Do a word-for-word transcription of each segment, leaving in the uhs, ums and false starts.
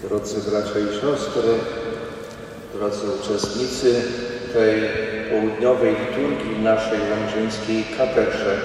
Drodzy bracia i siostry, drodzy uczestnicy tej południowej liturgii w naszej łomżyńskiej katedrze.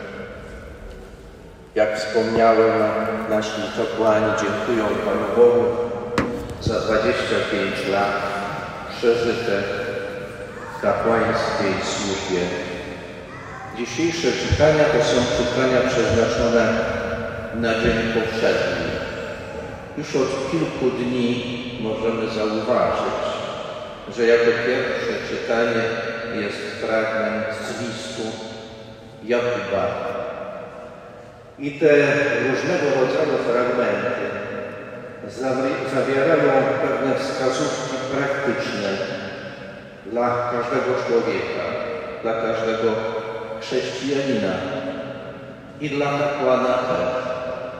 Jak wspomniałem, nasi kapłani dziękują Panu Bogu za dwadzieścia pięć lat przeżyte w kapłańskiej służbie. Dzisiejsze czytania to są czytania przeznaczone na dzień powszedni. Już od kilku dni możemy zauważyć, że jako pierwsze czytanie jest fragment z listu Jakuba. I te różnego rodzaju fragmenty zawierają pewne wskazówki praktyczne dla każdego człowieka, dla każdego chrześcijanina i dla kapłana też.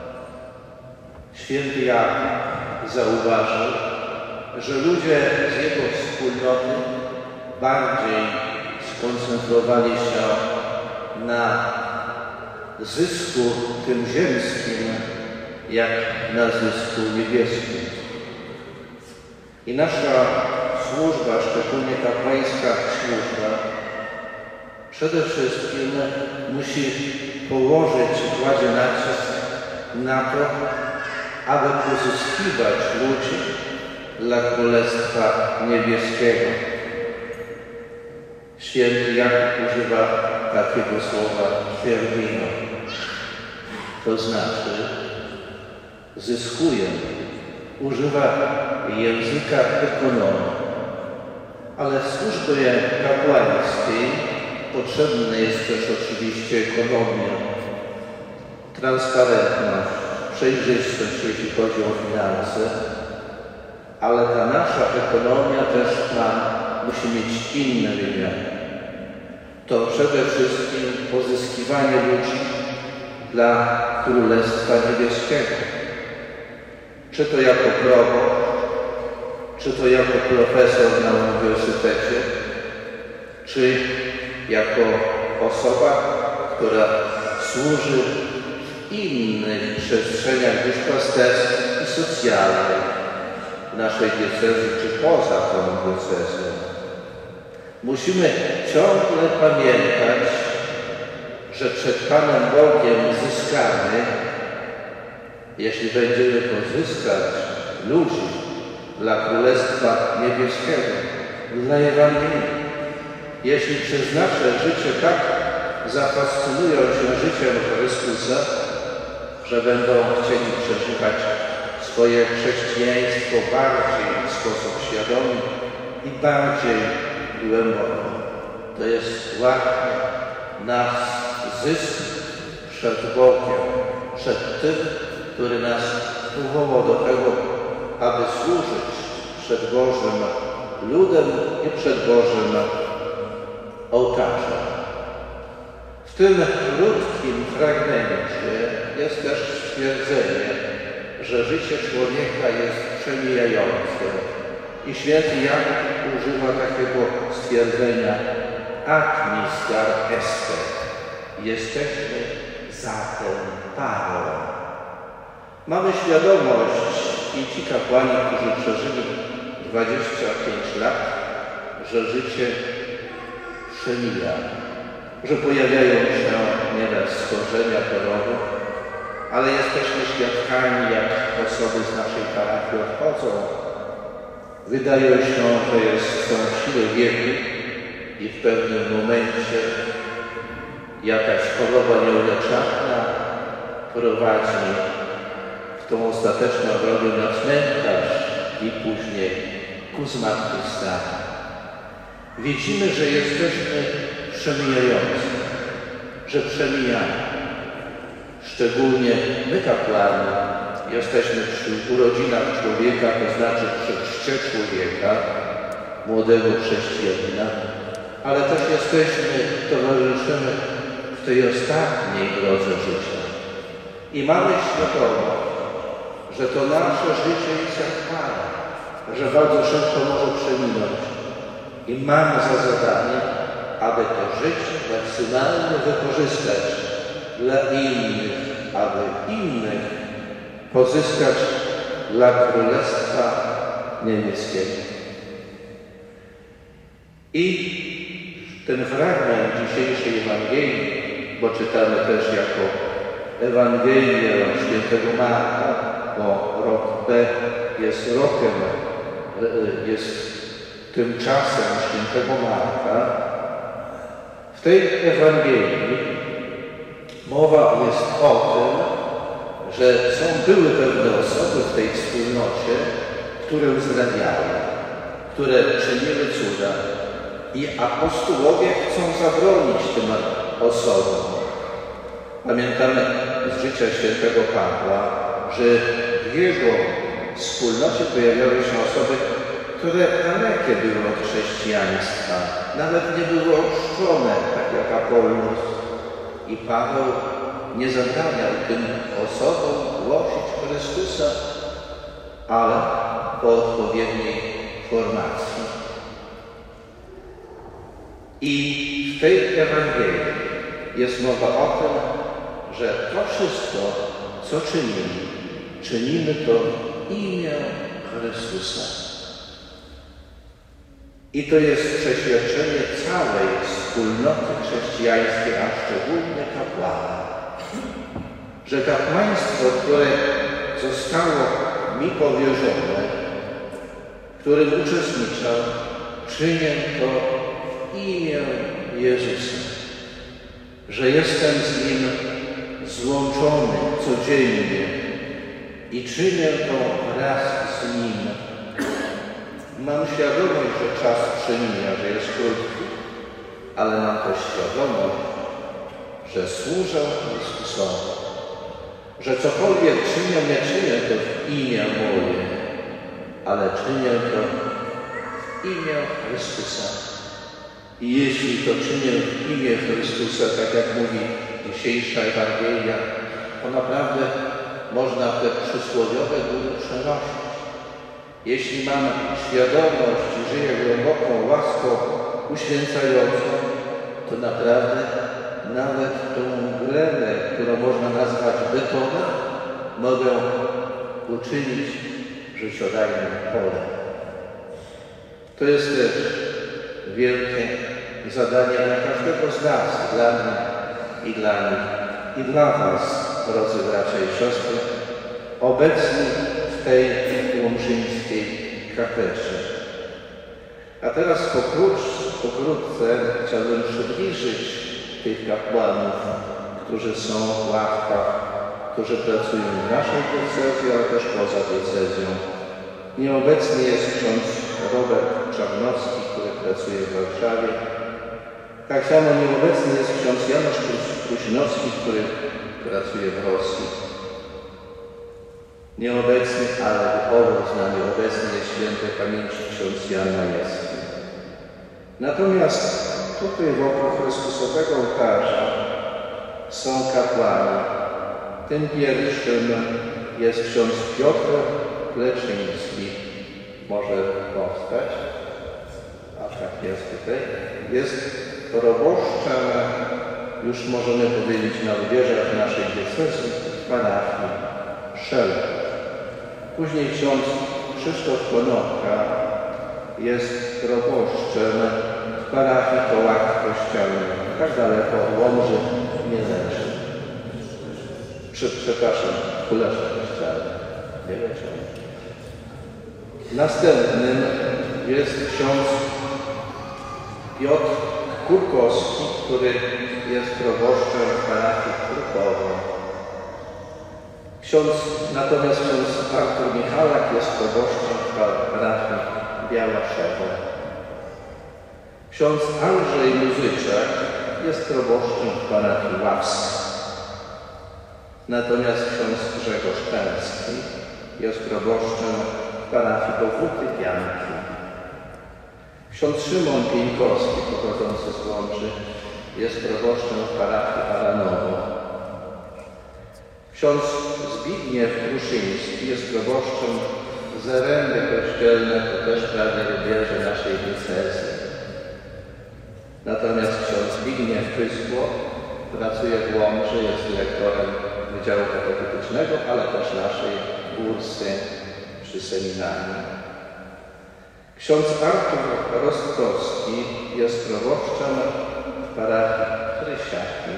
Święty Jakub zauważył, że ludzie z jego wspólnoty bardziej skoncentrowali się na zysku tym ziemskim, jak na zysku niebieskim. I nasza służba, szczególnie kapłańska służba, przede wszystkim musi położyć, kładzie nacisk na to, aby pozyskiwać ludzi dla Królestwa Niebieskiego. Święty Jakub używa takiego słowa twierdzino. To znaczy zyskuje, używa języka ekonomii. Ale w służbie kapłańskiej potrzebna jest też oczywiście ekonomia, transparentność, przejrzystość, jeśli chodzi o finanse, ale ta nasza ekonomia też ma, musi mieć inne wymiary. To przede wszystkim pozyskiwanie ludzi dla Królestwa Niebieskiego. Czy to jako proboszcz, czy to jako profesor na uniwersytecie, czy jako osoba, która służy w innych przestrzeniach duszpasterskich i socjalnych naszej diecezji, czy poza tą diecezją. Musimy ciągle pamiętać, że przed Panem Bogiem zyskamy, jeśli będziemy pozyskać ludzi dla Królestwa Niebieskiego, dla Ewangelii. Jeśli przez nasze życie tak zafascynują się życiem Chrystusa, że będą chcieli przeżywać swoje chrześcijaństwo bardziej w sposób świadomy i bardziej głęboko. To jest właśnie nasz zysk przed Bogiem, przed tym, który nas powołał do tego, aby służyć przed Bożym ludem i przed Bożym ołtarzem. W tym krótkim fragmencie jest też stwierdzenie, że życie człowieka jest przemijające. I święty Jakub używa takiego stwierdzenia ad mistar estet. Jesteśmy zatem parą. Mamy świadomość, i ci kapłani, którzy przeżyli dwadzieścia pięć lat, że życie przemija, że pojawiają się nieraz schorzenia, choroby, ale jesteśmy świadkami, jak osoby z naszej parafii odchodzą. Wydaje się, że jest, są siły wieku i w pewnym momencie jakaś choroba nieuleczalna prowadzi w tą ostateczną drogę na cmentarz i później ku zmartwychwstaniu. Widzimy, że jesteśmy przemijający, że przemijamy. Szczególnie my, kapłani, jesteśmy przy urodzinach człowieka, to znaczy przy chrzcie człowieka, młodego chrześcijanina, ale też jesteśmy, towarzyszymy w tej ostatniej drodze życia. I mamy świadomość, że to nasze życie jest jak para, że bardzo szybko może przeminąć. I mamy za zadanie, aby to życie maksymalnie wykorzystać dla innych, aby innych pozyskać dla Królestwa Niemieckiego. I ten fragment dzisiejszej Ewangelii, bo czytamy też jako Ewangelię świętego Marka, bo rok B jest rokiem, jest tymczasem świętego Marka. W tej Ewangelii mowa jest o tym, że są, były pewne osoby w tej wspólnocie, które uzdrawiały, które czyniły cuda. I apostołowie chcą zabronić tym osobom. Pamiętamy z życia świętego Pawła, że w jego wspólnocie pojawiały się osoby, które dalekie były od chrześcijaństwa, nawet nie były ochrzczone, tak jak Apollos. I Paweł nie zabraniał tym osobom głosić Chrystusa, ale po odpowiedniej formacji. I w tej Ewangelii jest mowa o tym, że to wszystko, co czynimy, czynimy to w imię Chrystusa. I to jest przeświadczenie całej wspólnoty chrześcijańskiej, a szczególnie kapłana, że kapłaństwo, które zostało mi powierzone, w którym uczestniczę, czynię to w imię Jezusa, że jestem z Nim złączony codziennie i czynię to wraz z Nim. Mam świadomość, że czas przemija, że jest krótki, ale mam też świadomość, że służę Chrystusowi, że cokolwiek czynię, nie czynię to w imię moje, ale czynię to w imię Chrystusa. I jeśli to czynię w imię Chrystusa, tak jak mówi dzisiejsza Ewangelia, to naprawdę można te przysłowiowe góry przenosić. Jeśli mam świadomość i żyję głęboką łaską uświęcającą, to naprawdę nawet tą glenę, którą można nazwać betonem, mogę uczynić życiodajnym polem. To jest też wielkie zadanie dla każdego z nas, dla mnie i dla nich, i dla was, drodzy bracia i siostry, obecni w tej łomżyńskiej katedrze. A teraz pokrótce, pokrótce chciałbym przybliżyć tych kapłanów, którzy są w ławkach, którzy pracują w naszej diecezji, ale też poza diecezją. Nieobecny jest ksiądz Robert Czarnowski, który pracuje w Warszawie. Tak samo nieobecny jest ksiądz Janusz Kruśnowski, który pracuje w Rosji. Nieobecny, ale duchowo z nami obecny jest świętej pamięci ksiądz Jan Majewski. Natomiast tutaj wokół Chrystusowego ołtarza są kapłani. Tym pierwszym jest ksiądz Piotr Kleczyński. Może powstać. A tak jest tutaj. Jest proboszczem, już możemy powiedzieć, na wieżach naszej diecezji, parafii Szel. Później ksiądz Krzysztof Konopka jest proboszczem w parafii Kołak Kościelny, tak daleko od Łomży nie leży. Przepraszam, Kulesze Kościelny, nie leży. Następnym jest ksiądz Piotr Kurkowski, który jest proboszczem w parafii Kurkowo. Ksiądz, natomiast ksiądz Artur Michalak jest proboszczem w parafii Białaszewo. Ksiądz Andrzej Muzyczak jest proboszczem w parafii Ławska. Natomiast ksiądz Grzegorz Pęcki jest proboszczem w parafii Powróty Pianki. Ksiądz Szymon Pieńkowski, pochodzący z Łomży, jest proboszczem w parafii Aranowo. Ksiądz Zbigniew Kruszyński jest proboszczem Zaręby Kościelne, to też prawie rubieże naszej diecezji. Natomiast ksiądz Zbigniew Pyskło pracuje w Łomży, jest lektorem Wydziału Katechetycznego, ale też naszej bursy przy seminarium. Ksiądz Artur Rostkowski jest proboszczem w parafii Krysiaki.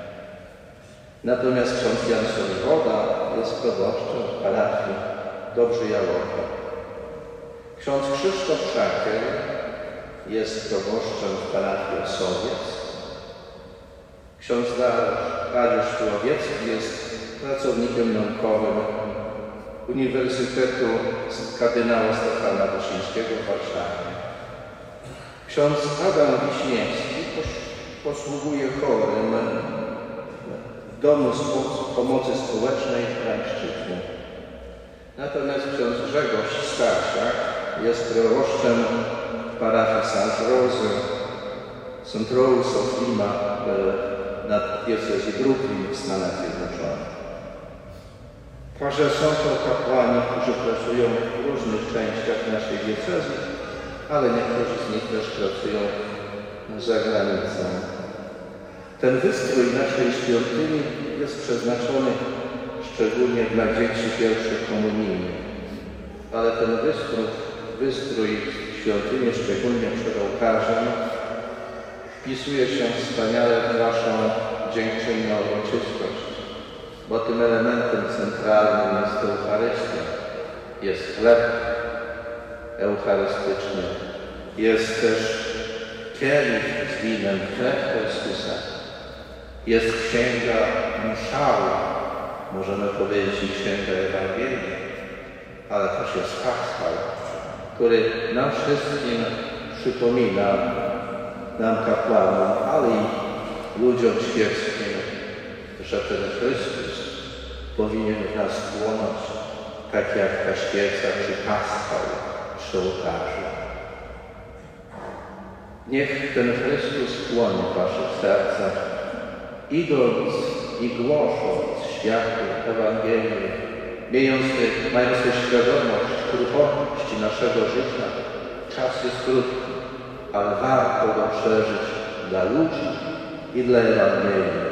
Natomiast ksiądz Jan Soliwoda jest proboszczem w parafii Dobrzyjałowa. Ksiądz Krzysztof Szakiel jest proboszczem w parafii Osowiec. Ksiądz Dariusz Tułowiecki jest pracownikiem naukowym Uniwersytetu kardynała Stefana Wyszyńskiego w Warszawie. Ksiądz Adam Wiśniewski posługuje chorym w Domu Pomocy Społecznej w Krańszczyźnie. Natomiast ksiądz Grzegorz Starsiak jest proboszczem w parafii Saint Rose, Saint Rose of Lima na diecezji Brooklyn w Stanach Zjednoczonych. Także są to kapłani, którzy pracują w różnych częściach naszej diecezji, ale niektórzy z nich też pracują za granicą. Ten wystrój naszej świątyni jest przeznaczony szczególnie dla dzieci pierwszych komunijnych, ale ten wystrój, wystrój świątyni, szczególnie przed ołtarzem, wpisuje się wspaniale w naszą dziękczynną uroczystość, bo tym elementem centralnym jest Eucharystia, jest chleb eucharystyczny, jest też kielich z winem, krew Chrystusa, jest księga mszału, możemy powiedzieć i księga Ewangelii, ale też jest Paschal, który nam wszystkim przypomina, nam kapłanom, ale i ludziom świeckim, że ten Chrystus powinien w nas płonąć, tak jak ta świeca czy Paschal przy ołtarzu. Niech ten Chrystus płonie w waszych sercach, idąc i głosząc światu Ewangelię, mając, mając tę świadomość kruchości naszego życia. Czas jest krótki, ale warto go przeżyć dla ludzi i dla Ewangelii.